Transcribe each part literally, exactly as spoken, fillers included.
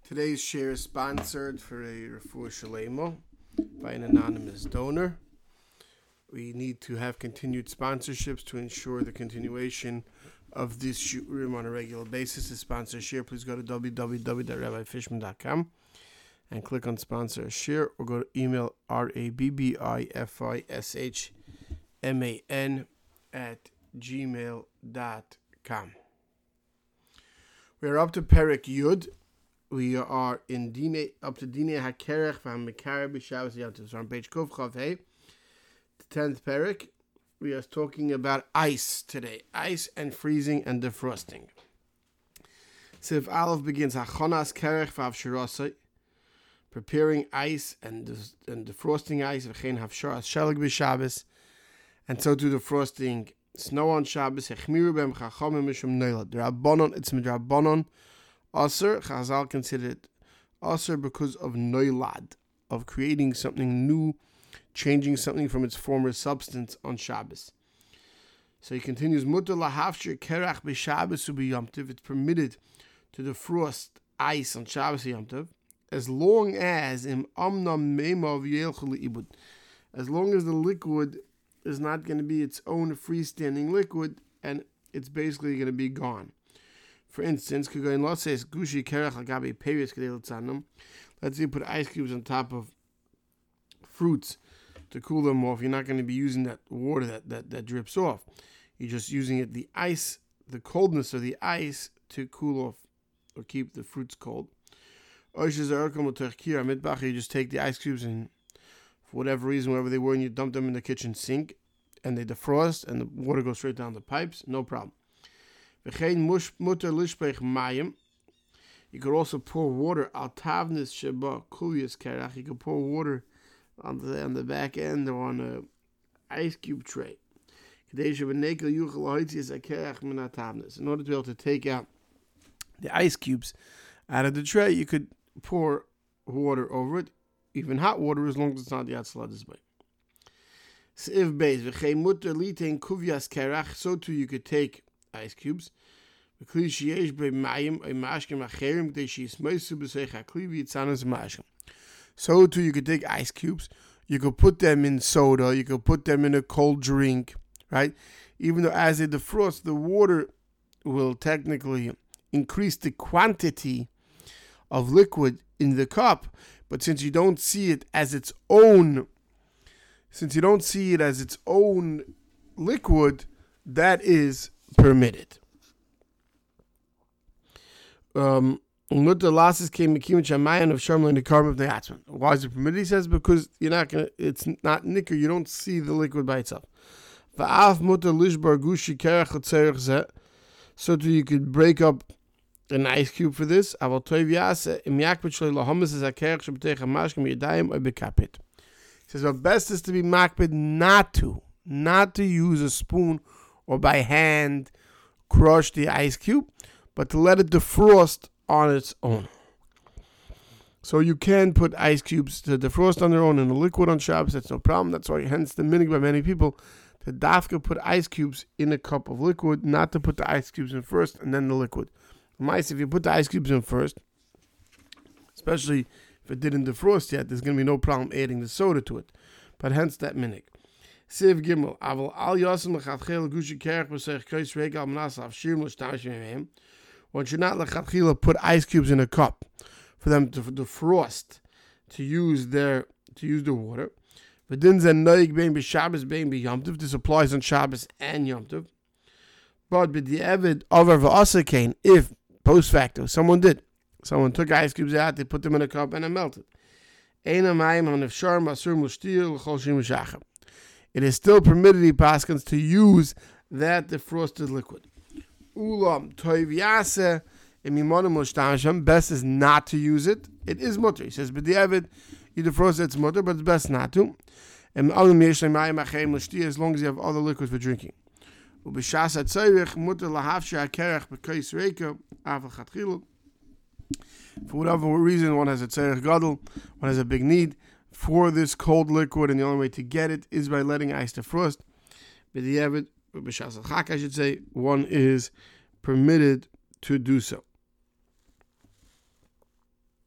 Today's share is sponsored for a Refuah Shalemo by an anonymous donor. We need to have continued sponsorships to ensure the continuation of this shiurim on a regular basis. To sponsor a share, please go to w w w dot rabbi fishman dot com and click on sponsor a share, or go to email R A B B I F I S H M A N at gmail dot com. We are up to Perek Yud. We are in Dine, up to Dine HaKerech VaHaMekar B'Shabbos Yom. So on page Kuf Chav Hey, the tenth Perek, we are talking about ice today. Ice and freezing and defrosting. Sif Aleph begins Hachonas Kerech VaHavshirasai, preparing ice and and defrosting ice. V'chein Havsharas Shelig B'Shabbos, and so to defrosting snow on Shabbos. Hechmiru B'hem Chachamim Mishum Neilad. D'Rabbanon, it's Midrabbanon. Aser, Chazal considered it Aser because of noilad, of creating something new, changing something from its former substance on Shabbos. So he continues, Mutter lahafshir kerach b'Shabbos u'b'Yom Tov. It's permitted to defrost ice on Shabbos and Yom Tov, as long as im amnam meimov yelchu le'ibud, as long as the liquid is not going to be its own freestanding liquid, and it's basically going to be gone. For instance, let's say gushi kerach lagabi perius kedei l'tzanum. Let's say you put ice cubes on top of fruits to cool them off. You're not going to be using that water that, that, that drips off. You're just using it, the ice, the coldness of the ice to cool off or keep the fruits cold. You just take the ice cubes and, for whatever reason, wherever they were, and you dump them in the kitchen sink, and they defrost, and the water goes straight down the pipes. No problem. You could also pour water al tavnis sheba kuliyas kerach. You could pour water on the on the back end or on a ice cube tray, in order to be able to take out the ice cubes out of the tray. You could pour water over it, even hot water, as long as it's not the atzla display. So too, you could take ice cubes. So too, you could take ice cubes. You could put them in soda. You could put them in a cold drink, right? Even though as they defrost, the water will technically increase the quantity of liquid in the cup. But since you don't see it as its own, since you don't see it as its own liquid, that is permitted. Um, why is it permitted? He says because you're not gonna. It's not nicker. You don't see the liquid by itself. So too, you could break up an ice cube for this. He says, but best is to be makpid not to, not to use a spoon or by hand crush the ice cube, but to let it defrost on its own. So you can put ice cubes to defrost on their own in a liquid on Shabbos. That's no problem. That's why, hence the minig by many people, to dafka put ice cubes in a cup of liquid, not to put the ice cubes in first and then the liquid. Mice, if you put the ice cubes in first, especially if it didn't defrost yet, there's going to be no problem adding the soda to it. But hence that minig. Siv Gimel, Aval Al Yassim Lechatchel Gushi Kerech B'Seich Kreis Regal Mnas Avshir L'Shtash Mehem. One should not lechatchila put ice cubes in a cup for them to defrost, to use their to use the water. V'din zen noig bein b'Shabbos bein b'Yom Tov. This applies on Shabbos and Yom Tov. But b'di'evid over v'asakain, if post facto someone did, someone took ice cubes out, they put them in a cup and it melted. Eina mayim hanefshar masur mushtir l'chol shim shacham. It is still permitted, he paskins, to use that defrosted liquid. Ulam toiv yaseh imimonim l'shtamasham. Best is not to use it. It is mutter. He says, b'di'evid, you defrost it's mutter, but it's best not to. And as long as you have other liquids for drinking. Ubishas hatzorich mutter lahafshir hakerech b'kais reika aval chatchilu. For whatever reason, one has a tzorich gadol, one has a big need for this cold liquid, and the only way to get it is by letting ice defrost. B'di'evid, b'shas al-chak, I should say, one is permitted to do so.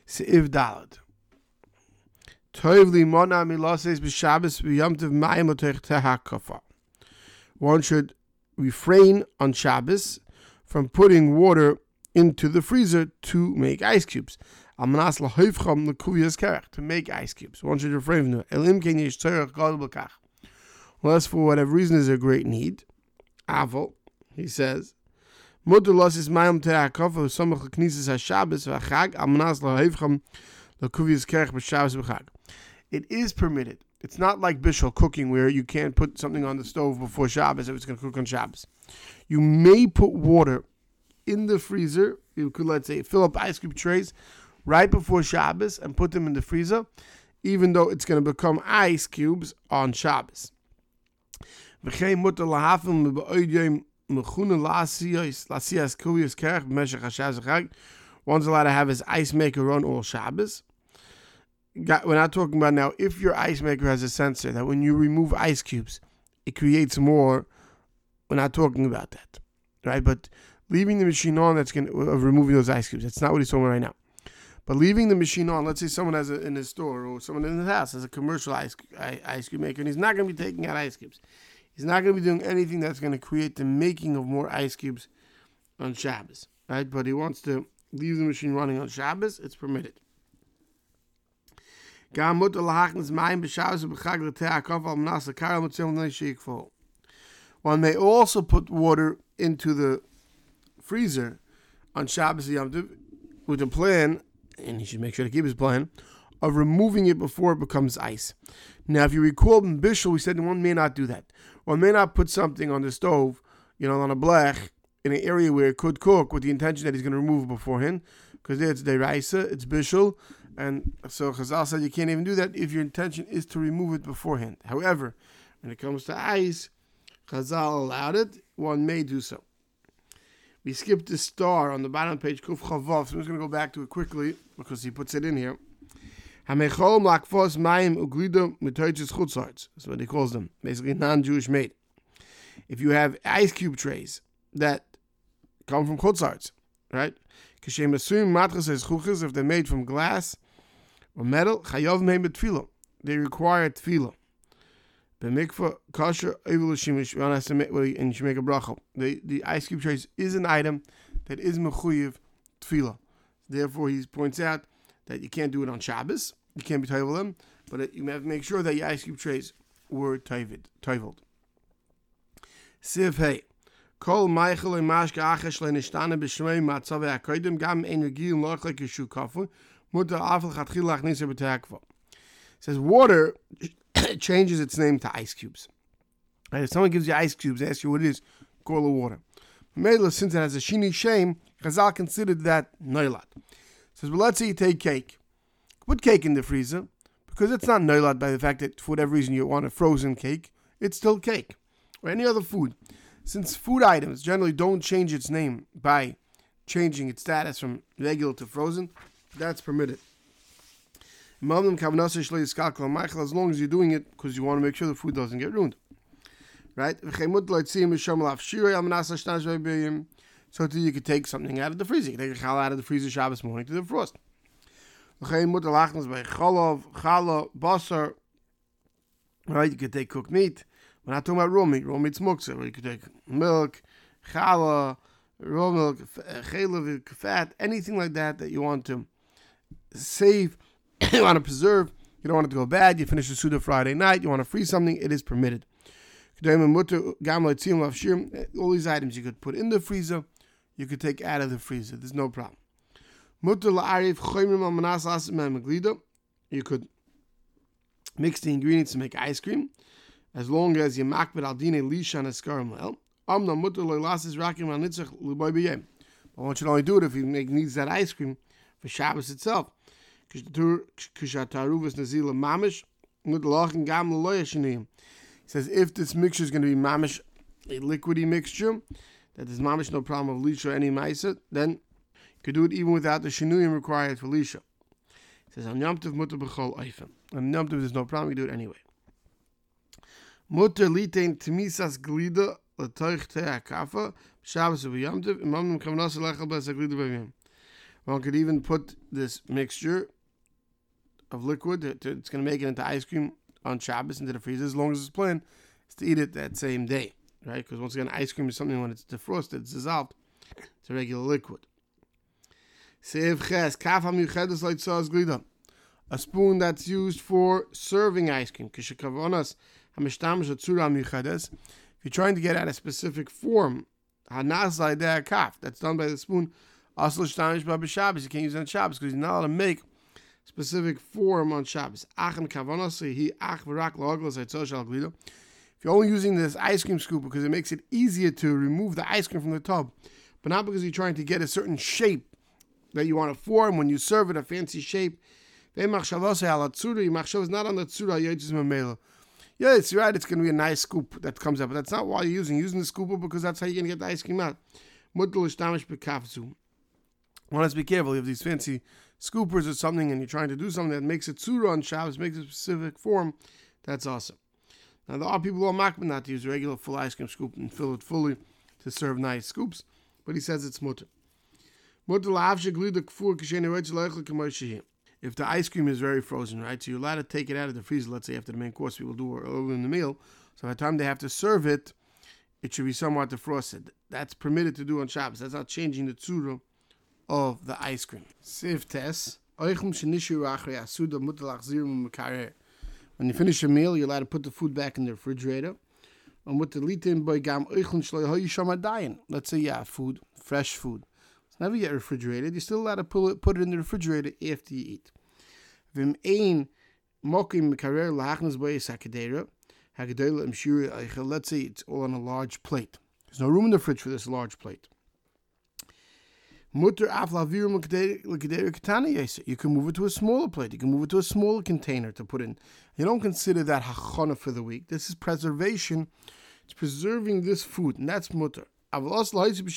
Se'iv Dalad. Toiv limona milases b'Shabbos v'yamtiv mayim otech tehakafa. One should refrain on Shabbos from putting water into the freezer to make ice cubes. Almanas lahoifcham lekuviyas kerech, to make ice cubes. One should refrain from it. Elim ken yesh tzorech gadol b'kach. Unless for whatever reason there's a great need. Aval, he says, mutter lasis mayim tehakafa v'samach l'knisas haShabbos v'chag almanas lahoifcham lekuviyas kerech b'Shabbos b'chag. It is permitted. It's not like bishul cooking where you can't put something on the stove before Shabbos if it's going to cook on Shabbos. You may put water in the freezer. You could, let's say, fill up ice cube trays right before Shabbos and put them in the freezer, even though it's going to become ice cubes on Shabbos. One's allowed to have his ice maker run all Shabbos. We're not talking about now if your ice maker has a sensor that when you remove ice cubes, it creates more. We're not talking about that, right? But leaving the machine on, that's going to, of removing those ice cubes. That's not what he's talking about right now. But leaving the machine on, let's say someone has a, in his store or someone in his house has a commercial ice ice cube maker, and he's not going to be taking out ice cubes. He's not going to be doing anything that's going to create the making of more ice cubes on Shabbos, right? But he wants to leave the machine running on Shabbos. It's permitted. One may also put water into the freezer on Shabbos Yom Tov with a plan, and he should make sure to keep his plan, of removing it before it becomes ice. Now, if you recall in Bishul, we said one may not do that. One may not put something on the stove, you know, on a blech, in an area where it could cook with the intention that he's going to remove it beforehand, because there it's deraisa, it's Bishul, and so Chazal said you can't even do that if your intention is to remove it beforehand. However, when it comes to ice, Chazal allowed it, one may do so. We skipped the star on the bottom of page Kuf Chavav, so I'm just going to go back to it quickly because he puts it in here. Hamechol lakfos mayim uglida metoiches chutzarts. That's what he calls them, basically non-Jewish made. If you have ice cube trays that come from chutzarts, right? Kashem asum matras es chuches, if they're made from glass or metal, chayav meim betfilo. They require tefillah. B'mikvah kosher evil shimish and you should make a bracha. The the ice cube trays is an item that is mechuyev tefillah. Therefore, he points out that you can't do it on Shabbos. You can't be toivel them, but it, you have to make sure that your ice cube trays were toiveled. Siv hey. Kol Michael and Mashka Achesh Lenishtana Bishmei Matzave Akoidim Gam Energy and Loch like Yeshu Kafu Mutter Afel Chatchilach Nisa B'Takva. Says water changes its name to ice cubes. Right? If someone gives you ice cubes, they ask you what it is, call it water. Mela, since it has a shini shame, Chazal considered that noilat. Says, well, let's say you take cake. Put cake in the freezer, because it's not noilat by the fact that for whatever reason you want a frozen cake, it's still cake. Or any other food. Since food items generally don't change its name by changing its status from regular to frozen, that's permitted. As long as you're doing it because you want to make sure the food doesn't get ruined. Right? So that you could take something out of the freezer. You can take a challah out of the freezer Shabbos morning to the frost. Right? You could take cooked meat. We're not talking about raw meat. Raw meat's muktzah. You could take milk, challah, raw milk, chaylev, fat, anything like that that you want to save, you want to preserve. You don't want it to go bad. You finish the Suda Friday night. You want to freeze something. It is permitted. All these items you could put in the freezer. You could take out of the freezer. There's no problem. You could mix the ingredients to make ice cream. As long as you makbet al dine lisha and eskarim le'el. Amna mutter lo'lasis rakim al nitzach l'boy b'yem. But one should only do it if he needs that ice cream for Shabbos itself. Kishataruvas nazila mamish mutlachin gam l'loya sheniyim. He says if this mixture is going to be mamish, a liquidy mixture, that there's mamish no problem of lisha or any ma'isa, then you could do it even without the shenuyim required for lisha. He says on Yom Tov mutter b'chol oifim. On Yom Tov there's no problem, you do it anyway. Mutter litain timisas glida letoich te akafa Shabbos v'Yom Tov imam kavnas lechel b'as glida b'yom. One could even put this mixture of liquid, to, to, it's going to make it into ice cream on Shabbos into the freezer, as long as it's planned, is to eat it that same day, right? Because once again, ice cream is something when it's defrosted, it's dissolved, it's a regular liquid. A spoon that's used for serving ice cream. If you're trying to get at a specific form, that's done by the spoon. Also, you can't use it on Shabbos because you're not allowed to make specific form on Shabbos. If you're only using this ice cream scoop because it makes it easier to remove the ice cream from the tub, but not because you're trying to get a certain shape that you want to form when you serve it, a fancy shape. Is not on the tzura. Yeah, it's right, it's going to be a nice scoop that comes out, but that's not why you're using. You're using the scooper because that's how you're going to get the ice cream out. One has to be careful. You have these fancy scoopers or something, and you're trying to do something that makes it tzura on Shabbos, makes a specific form. That's awesome. Now, there are people who are makbid not to use a regular full ice cream scoop and fill it fully to serve nice scoops, but he says it's mutter. If the ice cream is very frozen, right, so you're allowed to take it out of the freezer, let's say after the main course, people do early in the meal, so by the time they have to serve it, it should be somewhat defrosted. That's permitted to do on Shabbos. That's not changing the tzura of the ice cream. Siftes. When you finish your meal, you're allowed to put the food back in the refrigerator. And with the litin by gam let's say you have food, fresh food. It's never yet refrigerated. You're still allowed to pull it, put it in the refrigerator after you eat. Let's say it's all on a large plate. There's no room in the fridge for this large plate. You can move it to a smaller plate. You can move it to a smaller container to put in. You don't consider that hachana for the week. This is preservation. It's preserving this food, and that's mutter. Let's say you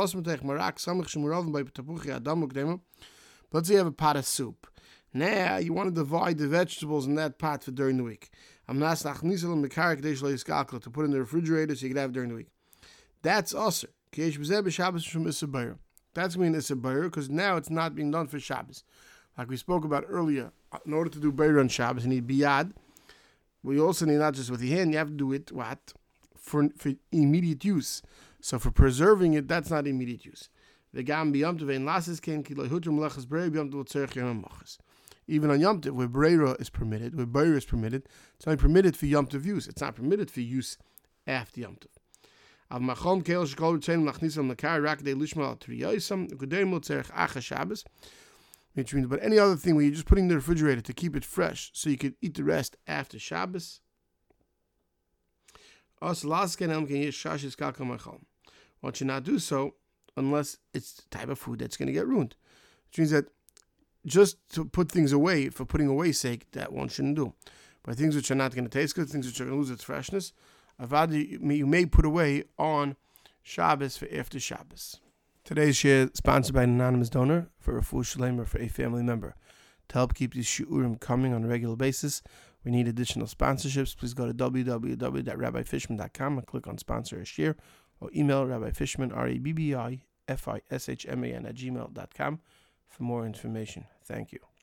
have a pot of soup. Now you want to divide the vegetables in that pot for during the week. To put in the refrigerator so you can have it during the week. That's usher. That's going to mean it's a bayr because now it's not being done for Shabbos. Like we spoke about earlier, in order to do bayr on Shabbos, you need biyad. We also need not just with the hand, you have to do it what? For, for immediate use. So for preserving it, that's not immediate use. Even on Yom Tov, where breira is permitted, where bayr is permitted, it's only permitted for Yom Tov use. It's not permitted for use after Yom Tov. Which means, but any other thing where you're just putting in the refrigerator to keep it fresh so you could eat the rest after Shabbos. One should not do so unless it's the type of food that's going to get ruined. Which means that just to put things away for putting away sake, that one shouldn't do. But things which are not going to taste good, things which are going to lose its freshness, you may put away on Shabbos for after Shabbos. Today's share is sponsored by an anonymous donor for a full shalem or for a family member. To help keep these shiurim coming on a regular basis, we need additional sponsorships. Please go to w w w dot rabbi fishman dot com and click on sponsor a share, or email Rabbi Fishman, R A B B I F I S H M A N at gmail dot com for more information. Thank you.